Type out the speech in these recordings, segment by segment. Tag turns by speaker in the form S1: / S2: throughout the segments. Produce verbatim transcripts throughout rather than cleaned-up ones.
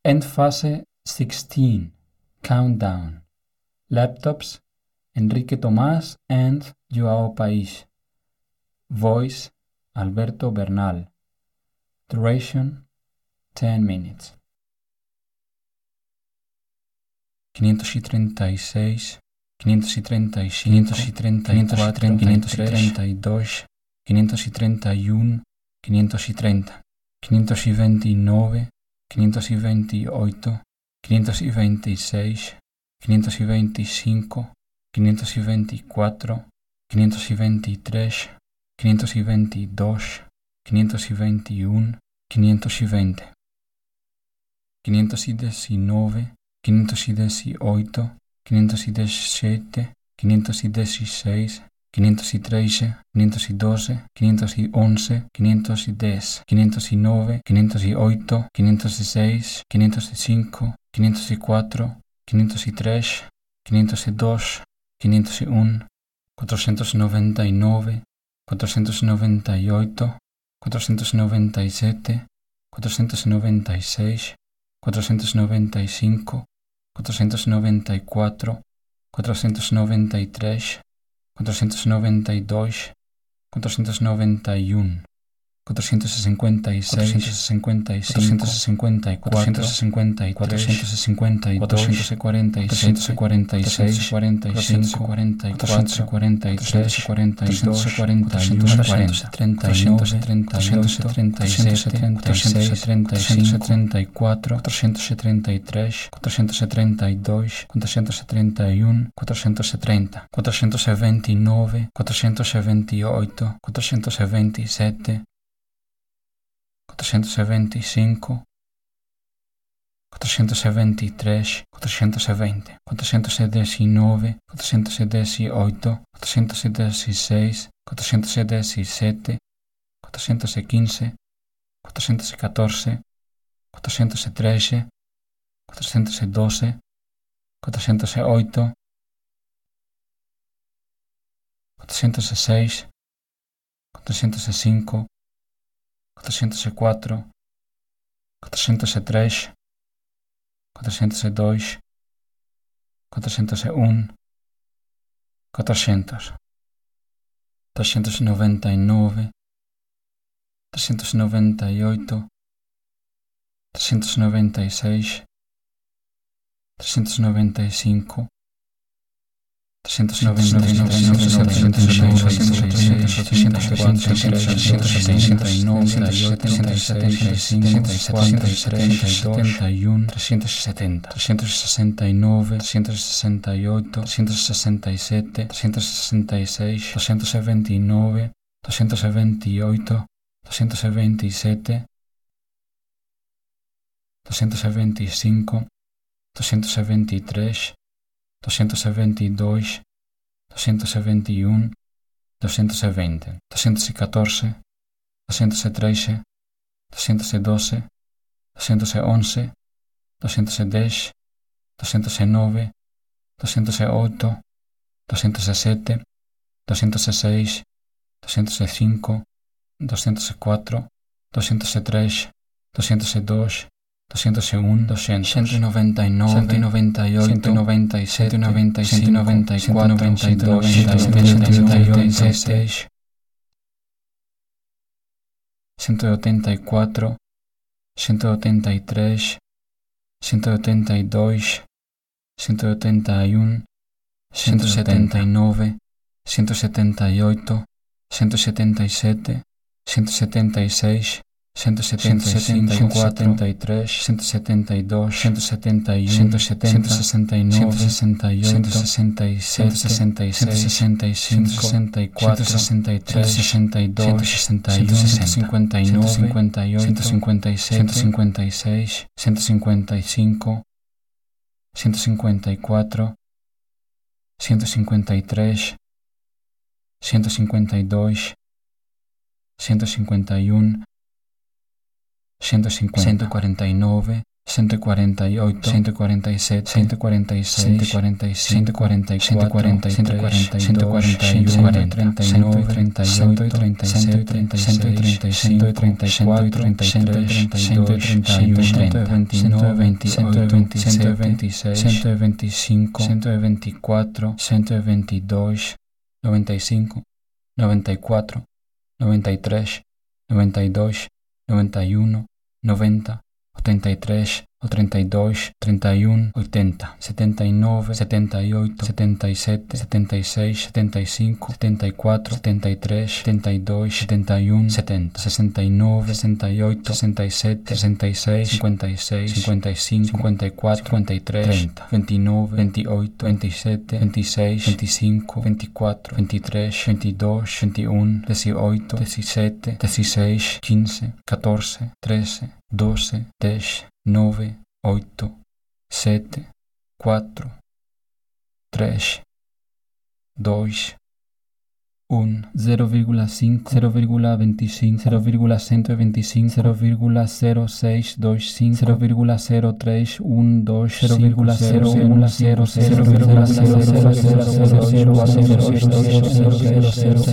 S1: Endfase sixteen. Countdown. Laptops: Enrique Tomás and Joao País. Voice: Alberto Bernal. Duration: ten minutes. quinientos treinta y seis, quinientos treinta y cinco, quinientos treinta y cuatro, quinientos treinta y dos, quinientos treinta y uno, quinientos treinta, quinientos veintinueve, quinientos veintiocho, quinientos veintiséis, quinientos veinticinco, quinientos veinticuatro, quinientos veintitrés, quinientos veintidós, quinientos veintiuno, quinientos veinte, quinientos diecinueve, quinientos dieciocho, quinientos diecisiete, quinientos dieciséis, quinientos trece, quinientos doce, quinientos once, quinientos diez, quinientos nueve, quinientos ocho, quinientos seis, quinientos cinco, quinientos cuatro, quinientos tres, quinientos dos, quinientos uno, cuatrocientos noventa y nueve, cuatrocientos noventa y ocho, cuatrocientos noventa y siete, cuatrocientos noventa y seis, cuatrocientos noventa y cinco, cuatrocientos noventa y cuatro, cuatrocientos noventa y tres, cuatrocientos noventa y dos, cuatrocientos noventa y uno, cuatrocientos cincuenta y seis, cuatrocientos cincuenta y cinco, cuatrocientos cincuenta y cuatro, cuatrocientos cincuenta y tres, cuatrocientos cincuenta y dos, cuatrocientos cuarenta y seis, cuatrocientos cuarenta y seis, cuarenta y cinco, cuarenta y cuatro, cuarenta y tres, cuarenta y dos, cuarenta y uno, cuarenta, treinta y nueve, treinta y ocho, treinta y siete, treinta y seis, treinta y cinco, treinta y cuatro, cuatrocientos treinta y tres, cuatrocientos treinta y dos, cuatrocientos treinta y uno, cuatrocientos treinta, cuatrocientos veintinueve, cuatrocientos veintiocho, cuatrocientos veintisiete, cuatrocientos veinticinco, cuatrocientos veintitrés, cuatrocientos veinte, cuatrocientos diecinueve, cuatrocientos dieciocho, cuatrocientos dieciséis, cuatrocientos diecisiete, cuatrocientos quince, cuatrocientos catorce, cuatrocientos trece, cuatrocientos doce, cuatrocientos ocho, cuatrocientos seis, cuatrocientos cinco, cuatrocientos cuatro, cuatrocientos tres, cuatrocientos dos, cuatrocientos uno, cuatrocientos, trescientos noventa y nueve, trescientos noventa y ocho, trescientos noventa y seis, trescientos noventa y cinco, trescientos noventa y nueve, trescientos setenta y seis, trescientos cuatro, trescientos setenta y nueve, trescientos setenta y cinco, setenta y uno, trescientos setenta, trescientos sesenta y nueve, trescientos sesenta y ocho, trescientos sesenta y siete, trescientos sesenta y seis, doscientos veintinueve, doscientos veintiocho, doscientos veintisiete, doscientos veinticinco, doscientos veintitrés, doscientos veintidós, doscientos veintiuno, doscientos veinte, doscientos catorce, doscientos trece, doscientos doce, doscientos once, doscientos diez, doscientos nueve, doscientos ocho, doscientos siete, doscientos seis, doscientos cinco, doscientos cuatro, doscientos tres, doscientos dos, doscientos uno, doscientos, ciento noventa y nueve, ciento noventa y ocho, ciento noventa y siete, ciento noventa y cinco, ciento noventa y cuatro, noventa y dos, ciento noventa y ocho, ciento ochenta y cuatro, ciento ochenta y tres, ciento ochenta y dos, ciento ochenta y uno, ciento setenta y nueve, ciento setenta y ocho, ciento setenta y siete, ciento setenta y seis, ciento setenta y cinco, ciento setenta y tres, ciento setenta y dos, ciento setenta y uno, ciento sesenta y nueve, ciento sesenta y ocho, ciento sesenta y siete, ciento sesenta y seis, ciento sesenta y cinco, ciento sesenta y cuatro, ciento sesenta y tres, ciento sesenta y dos, ciento sesenta y uno, ciento cincuenta y nueve, ciento cincuenta y ocho, ciento cincuenta y siete, ciento cincuenta y seis, ciento cincuenta y cinco, ciento cincuenta y cuatro, ciento cincuenta y tres, ciento cincuenta y dos, ciento cincuenta y uno, ciento cincuenta, ciento cuarenta y nueve, ciento cuarenta y ocho, ciento cuarenta y siete, ciento cuarenta y seis, ciento cuarenta y cinco, ciento cuarenta y cuatro, ciento cuarenta y tres, ciento cuarenta y uno, treinta y nueve, treinta y ocho, treinta y siete, treinta y seis, ciento treinta y cuatro, treinta y tres, ciento treinta y uno, ciento veintinueve, ciento veintiocho, ciento veintiséis, ciento veinticinco, ciento veinticuatro, ciento veintidós, noventa y cinco, noventa y cuatro, noventa y tres, noventa y dos, noventa y uno, noventa, ochenta y tres, ochenta y dos, treinta y uno, ochenta, setenta y nueve, setenta y ocho, setenta y siete, setenta y seis, setenta y cinco, setenta y cuatro, setenta y tres, setenta y dos, setenta y uno, setenta, sesenta y nueve, sesenta y ocho, sesenta y siete, sesenta y seis, cincuenta y seis, cincuenta y cinco, cincuenta y cuatro, cincuenta y tres, treinta, veintinueve, veintiocho, veintisiete, veintiséis, veinticinco, veinticuatro, veintitrés, veintidós, veintiuno, dieciocho, diecisiete, dieciséis, quince, catorce, trece, doce, diez, nueve, ocho, siete, cuatro, tres, dos, uno, cero virgula cinco, cero virgula veinticinco, cero virgula ciento veinticinco, cero virgula cero seis dos cinco, cero virgula cero tres uno dos, cero virgula cero uno cero, cero virgula cero cero cero cero cero cuatro cero cero cero cero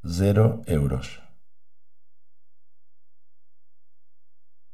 S2: cero euros.